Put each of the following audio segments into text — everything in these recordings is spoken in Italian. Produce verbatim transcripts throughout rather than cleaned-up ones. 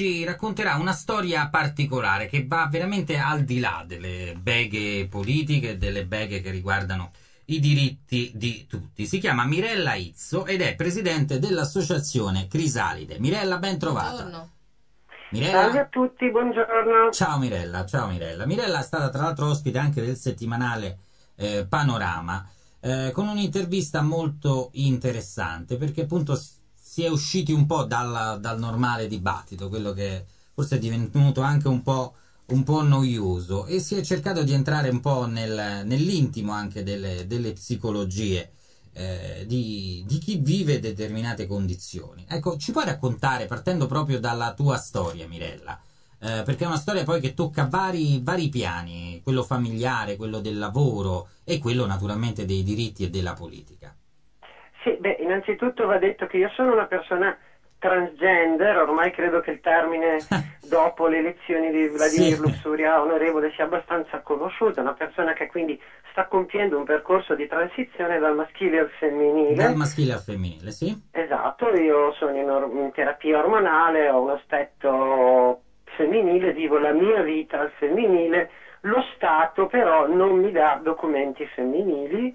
ci racconterà una storia particolare che va veramente al di là delle beghe politiche e delle beghe che riguardano i diritti di tutti. Si chiama Mirella Izzo ed è presidente dell'associazione Crisalide. Mirella, ben trovata. Buongiorno. Mirella... Salve a tutti, buongiorno. Ciao Mirella, ciao Mirella. Mirella è stata tra l'altro ospite anche del settimanale eh, Panorama, eh, con un'intervista molto interessante, perché appunto si è usciti un po' dal, dal normale dibattito, quello che forse è divenuto anche un po', un po' noioso, e si è cercato di entrare un po' nel, nell'intimo anche delle, delle psicologie eh, di, di chi vive determinate condizioni. Ecco, ci puoi raccontare, partendo proprio dalla tua storia, Mirella, eh, perché è una storia poi che tocca vari, vari piani, quello familiare, quello del lavoro e quello naturalmente dei diritti e della politica. Sì, beh, innanzitutto va detto che io sono una persona transgender, ormai credo che il termine dopo le elezioni di Vladimir Sì. Luxuria onorevole sia abbastanza conosciuto, una persona che quindi sta compiendo un percorso di transizione dal maschile al femminile. Dal maschile al femminile, sì. Esatto, io sono in, or- in terapia ormonale, ho un aspetto femminile, vivo la mia vita al femminile, lo Stato però non mi dà documenti femminili,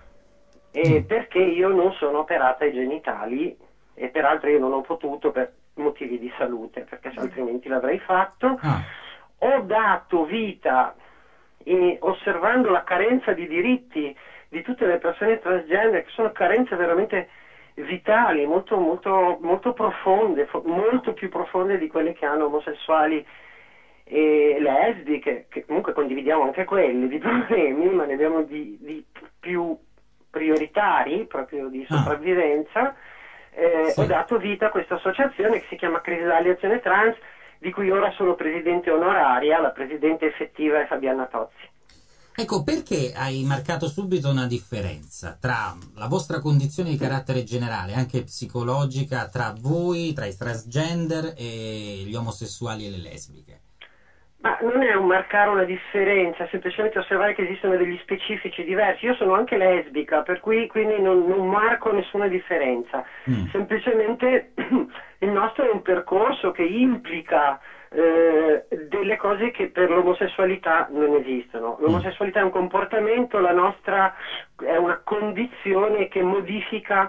e Mm. perché io non sono operata ai genitali, e peraltro io non ho potuto per motivi di salute, perché se altrimenti l'avrei fatto. Ah. Ho dato vita, in- osservando la carenza di diritti di tutte le persone transgender, che sono carenze veramente vitali, molto, molto, molto profonde, fo- molto più profonde di quelle che hanno omosessuali e lesbiche, che comunque condividiamo anche quelli di problemi, ma ne abbiamo di, di più prioritari, proprio di Ah. sopravvivenza. Eh, Sì. Ho dato vita a questa associazione che si chiama Crisalide Azione Trans, di cui ora sono presidente onoraria, la presidente effettiva è Fabiana Tozzi. Ecco, perché hai marcato subito una differenza tra la vostra condizione di carattere generale, anche psicologica, tra voi, tra i transgender e gli omosessuali e le lesbiche? Ma non è un marcare una differenza, semplicemente osservare che esistono degli specifici diversi. Io sono anche lesbica, per cui quindi non, non marco nessuna differenza. Mm. Semplicemente il nostro è un percorso che implica eh, delle cose che per l'omosessualità non esistono. L'omosessualità è un comportamento, la nostra è una condizione che modifica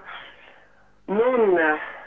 non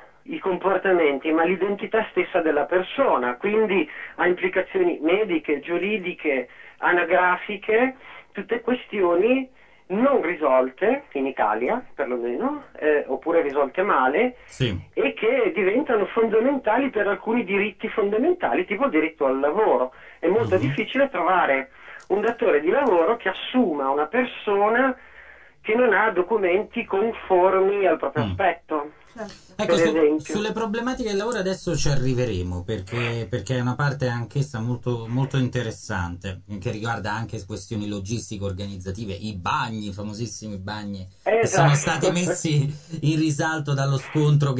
i comportamenti, ma l'identità stessa della persona, quindi ha implicazioni mediche, giuridiche, anagrafiche, tutte questioni non risolte in Italia, perlomeno, eh, oppure risolte male, Sì. e che diventano fondamentali per alcuni diritti fondamentali, tipo il diritto al lavoro. È molto Mhm. difficile trovare un datore di lavoro che assuma una persona che non ha documenti conformi al proprio Mm. aspetto. Ecco, Per su- esempio. sulle problematiche del lavoro adesso ci arriveremo, perché, perché è una parte anch'essa molto, molto interessante, che riguarda anche questioni logistiche, organizzative, i bagni, i famosissimi bagni, che sono Esatto. stati messi in risalto dallo scontro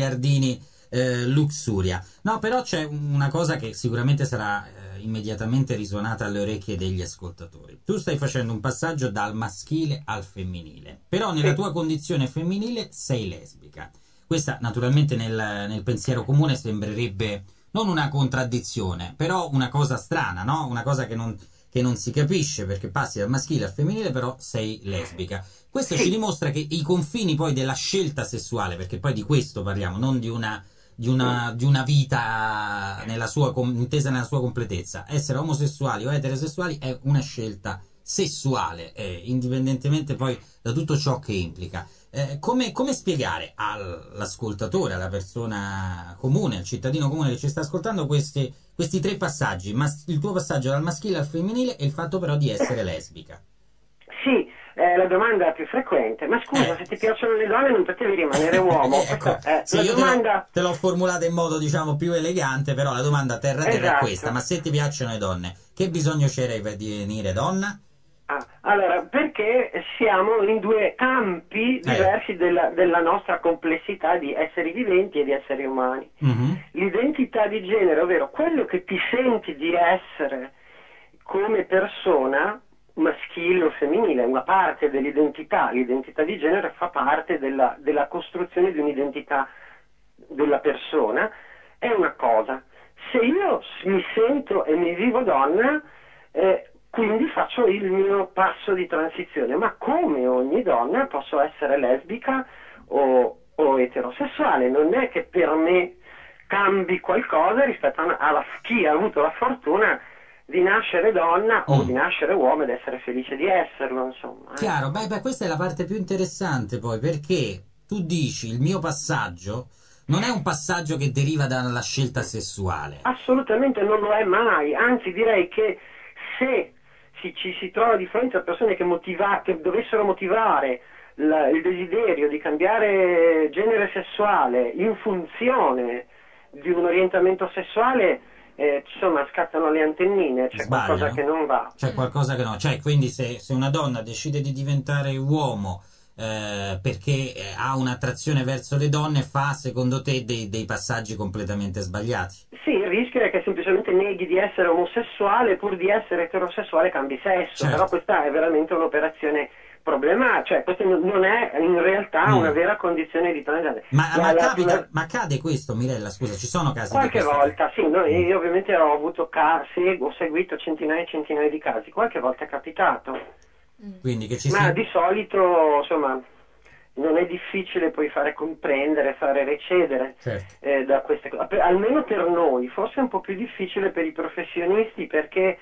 Gardini-Luxuria. No, però c'è una cosa che sicuramente sarà eh, immediatamente risuonata alle orecchie degli ascoltatori. Tu stai facendo un passaggio dal maschile al femminile, però nella Sì. tua condizione femminile sei lesbica. Questa naturalmente nel, nel pensiero comune sembrerebbe non una contraddizione, però una cosa strana, no? Una cosa che non, che non si capisce, perché passi dal maschile al femminile, però sei lesbica. Questo Sì. ci dimostra che i confini poi della scelta sessuale, perché poi di questo parliamo, non di una, di una, di una vita nella sua, com- intesa nella sua completezza. Essere omosessuali o eterosessuali è una scelta sessuale, eh, indipendentemente poi da tutto ciò che implica. Eh, come, come spiegare all'ascoltatore, alla persona comune, al cittadino comune che ci sta ascoltando questi, questi tre passaggi, mas- il tuo passaggio dal maschile al femminile e il fatto però di essere lesbica? Sì, è la domanda più frequente. Ma scusa, Eh. se ti piacciono le donne non potevi rimanere uomo. Eh, ecco, Questa è sì, la io te l'ho, domanda. te l'ho formulata in modo diciamo più elegante, però la domanda a terra a terra è questa: Esatto. ma se ti piacciono le donne, che bisogno c'era per divenire donna? Ah, allora, perché siamo in due campi diversi della, della nostra complessità di esseri viventi e di esseri umani. Mhm. L'identità di genere, ovvero quello che ti senti di essere come persona, maschile o femminile, è una parte dell'identità. L'identità di genere fa parte della, della costruzione di un'identità della persona, è una cosa. se io mi sento e mi vivo donna, eh, quindi faccio il mio passo di transizione, ma come ogni donna posso essere lesbica o, o eterosessuale, non è che per me cambi qualcosa rispetto a, a chi ha avuto la fortuna di nascere donna o Mm. di nascere uomo ed essere felice di esserlo, insomma. eh. Chiaro, beh, beh, questa è la parte più interessante poi, perché tu dici il mio passaggio non è un passaggio che deriva dalla scelta sessuale. Assolutamente non lo è mai, anzi direi che se si- ci si trova di fronte a persone che, motiva- che dovessero motivare la- il desiderio di cambiare genere sessuale in funzione di un orientamento sessuale, eh, insomma scattano le antennine, c'è qualcosa Sbagliano? che non va. C'è qualcosa che no, cioè quindi se, se una donna decide di diventare uomo eh, perché eh, ha un'attrazione verso le donne, fa secondo te dei, dei passaggi completamente sbagliati? Sì, il rischio è che semplicemente neghi di essere omosessuale pur di essere eterosessuale cambi sesso, Certo. però questa è veramente un'operazione problematica, cioè questa non è in realtà Mm. una vera condizione di transgenere. Ma, La- ma la- capita, la- ma accade questo, Mirella? Scusa, ci sono casi di Qualche questo volta, sì, no, Mm. io ovviamente ho avuto ca- segu- ho seguito centinaia e centinaia di casi, qualche volta è capitato, Quindi che ci ma si... di solito, insomma, non è difficile poi fare comprendere, fare recedere Certo. eh, da queste cose, Per- almeno per noi, forse è un po' più difficile per i professionisti perché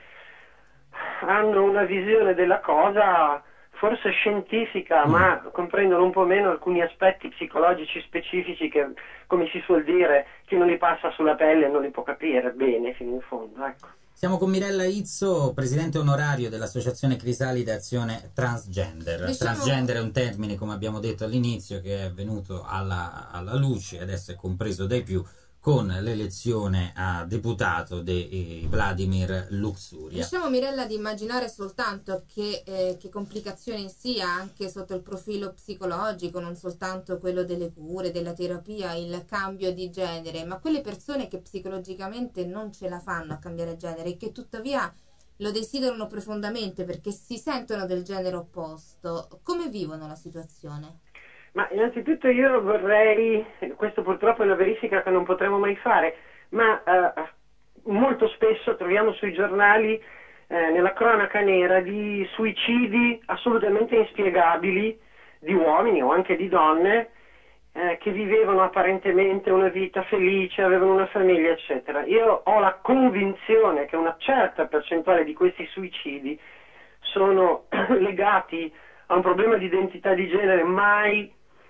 hanno una visione della cosa forse scientifica, Mm. ma comprendono un po' meno alcuni aspetti psicologici specifici che, come si suol dire, chi non li passa sulla pelle non li può capire bene fino in fondo, ecco. Siamo con Mirella Izzo, presidente onorario dell'Associazione Crisalide Azione Transgender. Diciamo- Transgender è un termine, come abbiamo detto all'inizio, che è venuto alla, alla luce, adesso è compreso dai più, con l'elezione a deputato di eh, Vladimir Luxuria. Diciamo, Mirella, di immaginare soltanto che, eh, che complicazioni sia anche sotto il profilo psicologico, non soltanto quello delle cure, della terapia, il cambio di genere, ma quelle persone che psicologicamente non ce la fanno a cambiare genere e che tuttavia lo desiderano profondamente perché si sentono del genere opposto, come vivono la situazione? Ma innanzitutto io vorrei, questo purtroppo è una verifica che non potremo mai fare, ma eh, molto spesso troviamo sui giornali, eh, nella cronaca nera, di suicidi assolutamente inspiegabili di uomini o anche di donne eh, che vivevano apparentemente una vita felice, avevano una famiglia, eccetera. Io ho la convinzione che una certa percentuale di questi suicidi sono legati a un problema di identità di genere mai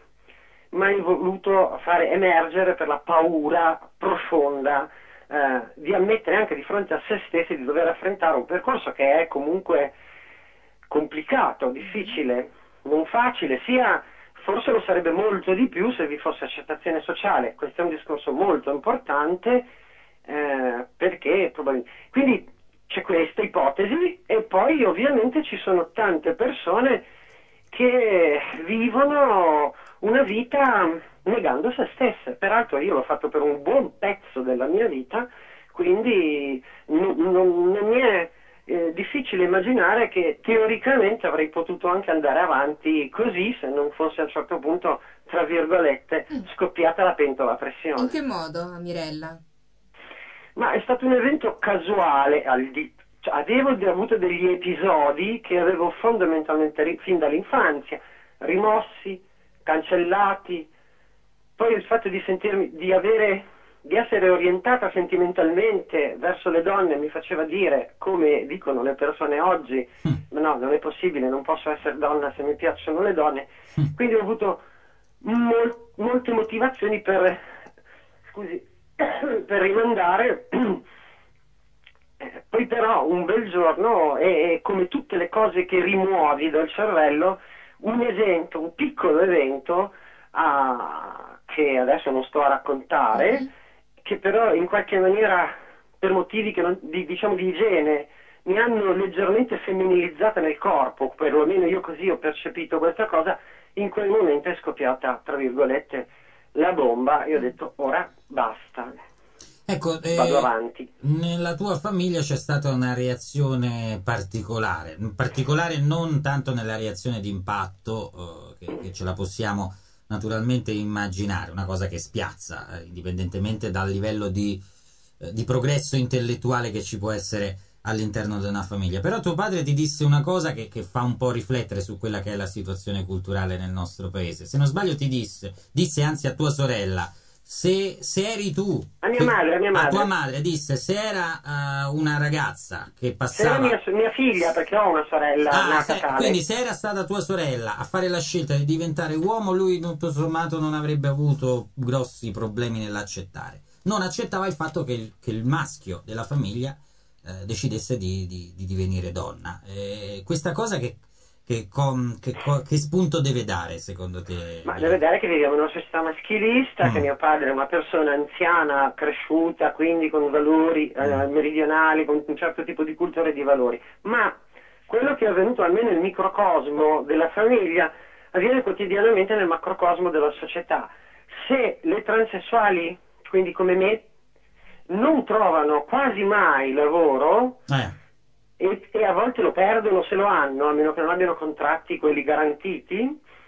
mai voluto fare emergere per la paura profonda eh, di ammettere anche di fronte a se stessi di dover affrontare un percorso che è comunque complicato, difficile, non facile, sia forse lo sarebbe molto di più se vi fosse accettazione sociale. Questo è un discorso molto importante eh, perché probabilmente... Quindi c'è questa ipotesi e poi ovviamente ci sono tante persone che vivono una vita negando se stesse. Peraltro io l'ho fatto per un buon pezzo della mia vita, quindi non, non, non mi è eh, difficile immaginare che teoricamente avrei potuto anche andare avanti così se non fosse a un certo punto, tra virgolette, scoppiata la pentola a pressione. In che modo, Mirella? Ma è stato un evento casuale, al di... cioè, avevo avuto degli episodi che avevo fondamentalmente ri- fin dall'infanzia, rimossi, cancellati, poi il fatto di sentirmi, di avere, di essere orientata sentimentalmente verso le donne mi faceva dire, come dicono le persone oggi, Mm. no, non è possibile, non posso essere donna se mi piacciono le donne, Mm. quindi ho avuto mol- molte motivazioni per, scusi, per rimandare. Eh, Poi però un bel giorno, e e come tutte le cose che rimuovi dal cervello, un evento, un piccolo evento, ah, che adesso non sto a raccontare, Mhm. che però in qualche maniera, per motivi che non- di, diciamo di igiene, mi hanno leggermente femminilizzata nel corpo, perlomeno io così ho percepito questa cosa, in quel momento è scoppiata, tra virgolette, la bomba, e ho detto ora basta, Ecco, eh, vado avanti. nella tua famiglia c'è stata una reazione particolare, in particolare non tanto nella reazione d'impatto, eh, che, che ce la possiamo naturalmente immaginare, una cosa che spiazza, eh, indipendentemente dal livello di eh, di progresso intellettuale che ci può essere all'interno di una famiglia. Però tuo padre ti disse una cosa che, che fa un po' riflettere su quella che è la situazione culturale nel nostro paese. Se non sbaglio ti disse, disse anzi a tua sorella, se, se eri tu, a mia madre, a mia madre, a tua madre disse, se era uh, una ragazza che passava, se era mia, mia figlia, perché ho una sorella ah, nata se, tale. quindi se era stata tua sorella a fare la scelta di diventare uomo, lui tutto sommato non avrebbe avuto grossi problemi nell'accettare. Non accettava il fatto che il, che il maschio della famiglia eh, decidesse di, di, di divenire donna. Eh, questa cosa che Che, com, che, che spunto deve dare secondo te? Ma deve dare che viviamo in una società maschilista, mm. che mio padre è una persona anziana, cresciuta, quindi con valori eh, meridionali, con un certo tipo di cultura e di valori. Ma quello che è avvenuto almeno nel microcosmo della famiglia avviene quotidianamente nel macrocosmo della società. Se le transessuali, quindi come me, non trovano quasi mai lavoro, eh. E, e a volte lo perdono se lo hanno, a meno che non abbiano contratti quelli garantiti,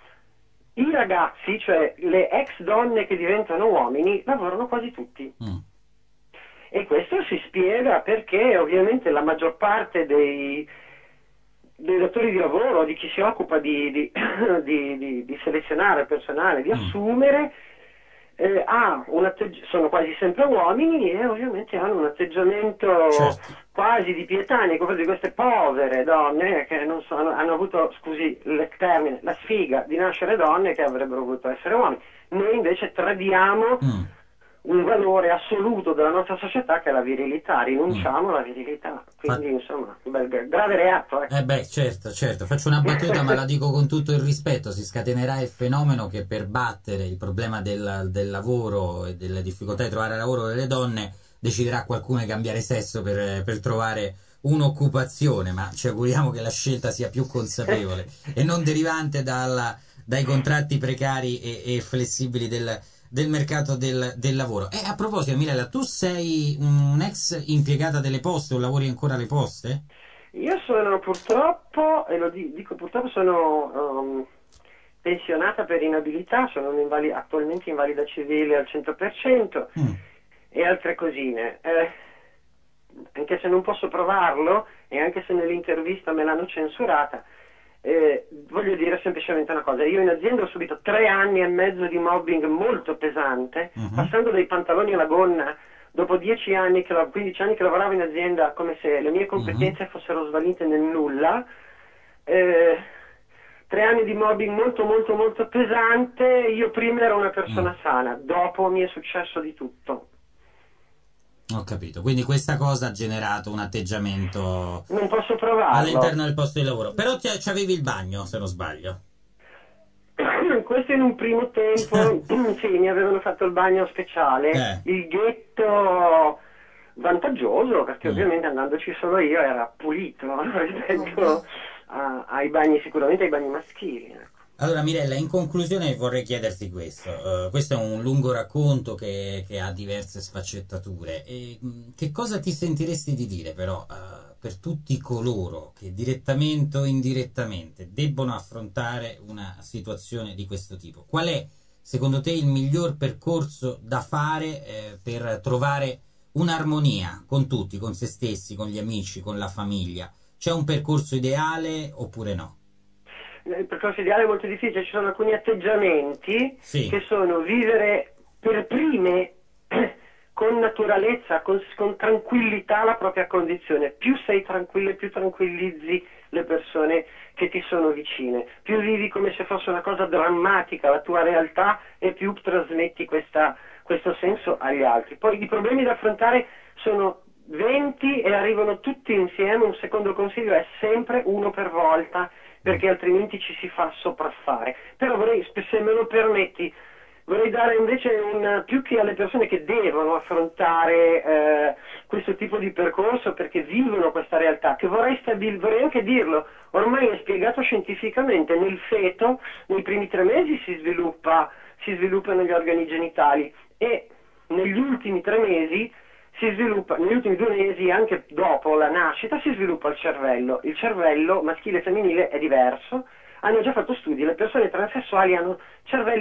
i ragazzi, cioè le ex donne che diventano uomini, lavorano quasi tutti. Mm. E questo si spiega perché ovviamente la maggior parte dei, dei datori di lavoro, di chi si occupa di, di, di, di, di selezionare personale, di mm. assumere, eh, ha un atteggi- sono quasi sempre uomini e ovviamente hanno un atteggiamento, certo, quasi di pietà nei confronti di queste povere donne che non so, hanno, hanno avuto, scusi il termine, la sfiga di nascere donne che avrebbero voluto essere uomini. Noi invece tradiamo mm. un valore assoluto della nostra società che è la virilità, rinunciamo mm. alla virilità, quindi Fa... insomma un bel grave reato. Ecco. Eh beh, certo, certo, faccio una battuta ma la dico con tutto il rispetto, si scatenerà il fenomeno che per battere il problema del, del lavoro e delle difficoltà di trovare lavoro delle donne deciderà qualcuno di cambiare sesso per, per trovare un'occupazione, ma ci auguriamo che la scelta sia più consapevole e non derivante dalla, dai contratti precari e, e flessibili del, del mercato del, del lavoro. E a proposito, Mirella, tu sei un'ex impiegata delle poste o lavori ancora alle poste? Io sono purtroppo, e lo dico purtroppo, sono um, pensionata per inabilità, sono invali- attualmente invalida civile al cento per cento. Mm. E altre cosine, eh, anche se non posso provarlo e anche se nell'intervista me l'hanno censurata, eh, voglio dire semplicemente una cosa: io in azienda ho subito tre anni e mezzo di mobbing molto pesante, uh-huh. passando dai pantaloni alla gonna, dopo dieci anni, che, quindici anni che lavoravo in azienda come se le mie competenze uh-huh. fossero svanite nel nulla, eh, tre anni di mobbing molto molto molto pesante. Io prima ero una persona uh-huh. sana, dopo mi è successo di tutto. Ho capito, quindi questa cosa ha generato un atteggiamento non posso provarlo all'interno del posto di lavoro, però ci avevi il bagno se non sbaglio. Questo in un primo tempo sì, mi avevano fatto il bagno speciale, eh. il ghetto vantaggioso perché mm. ovviamente andandoci solo io era pulito rispetto a, ai bagni, sicuramente ai bagni maschili, ecco. Allora Mirella, in conclusione vorrei chiederti questo, uh, questo è un lungo racconto che, che ha diverse sfaccettature, e mh, che cosa ti sentiresti di dire però uh, per tutti coloro che direttamente o indirettamente debbono affrontare una situazione di questo tipo? Qual è secondo te il miglior percorso da fare eh, per trovare un'armonia con tutti, con se stessi, con gli amici, con la famiglia? C'è un percorso ideale oppure no? Il percorso ideale è molto difficile, ci sono alcuni atteggiamenti sì. che sono vivere per prime con naturalezza, con, con tranquillità la propria condizione. Più sei tranquillo, più tranquillizzi le persone che ti sono vicine, più vivi come se fosse una cosa drammatica la tua realtà e più trasmetti questa, questo senso agli altri. Poi i problemi da affrontare sono venti e arrivano tutti insieme. Un secondo consiglio è sempre uno per volta, perché altrimenti ci si fa sopraffare. Però vorrei, se me lo permetti, vorrei dare invece un, più che alle persone che devono affrontare eh, questo tipo di percorso perché vivono questa realtà, che vorrei, stabil- vorrei anche dirlo, ormai è spiegato scientificamente, nel feto nei primi tre mesi si sviluppa, si sviluppano gli organi genitali e negli ultimi tre mesi si sviluppa, negli ultimi due mesi, anche dopo la nascita, si sviluppa il cervello. Il cervello maschile e femminile è diverso. Hanno già fatto studi, le persone transessuali hanno cervelli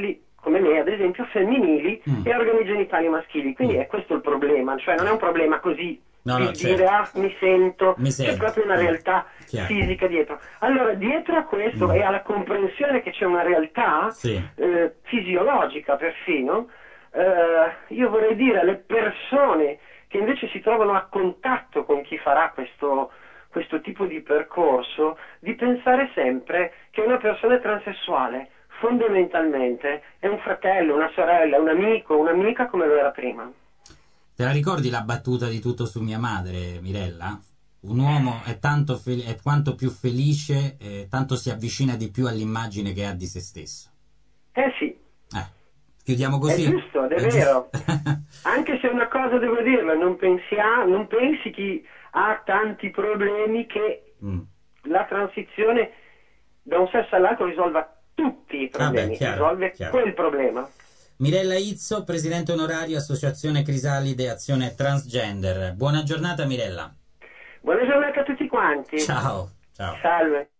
come me ad esempio, femminili Mm. e organi genitali maschili. Quindi Mm. è questo il problema, cioè non è un problema così No, di no, dire certo. ah mi sento, Mi c'è sento. proprio una Mm. realtà Chiaro. fisica dietro. Allora dietro a questo Mm. e alla comprensione che c'è una realtà Sì. eh, fisiologica perfino, eh, io vorrei dire alle persone che invece si trovano a contatto con chi farà questo, questo tipo di percorso, di pensare sempre che una persona transessuale fondamentalmente è un fratello, una sorella, un amico, un'amica come lo era prima. Te la ricordi la battuta di Tutto su mia madre, Mirella? Un uomo è, tanto fel- è quanto più felice, eh, tanto si avvicina di più all'immagine che ha di se stesso. Eh sì, Eh, chiudiamo è così? giusto, ed è, È vero. giusto. Anche se una cosa devo dirla, non, pensia, non pensi chi ha tanti problemi che Mm. la transizione da un sesso all'altro risolva tutti i problemi, Vabbè, chiaro, risolve chiaro. quel problema. Mirella Izzo, presidente onorario, Associazione Crisalide Azione Transgender. Buona giornata, Mirella. Buona giornata a tutti quanti. Ciao. Ciao. Salve.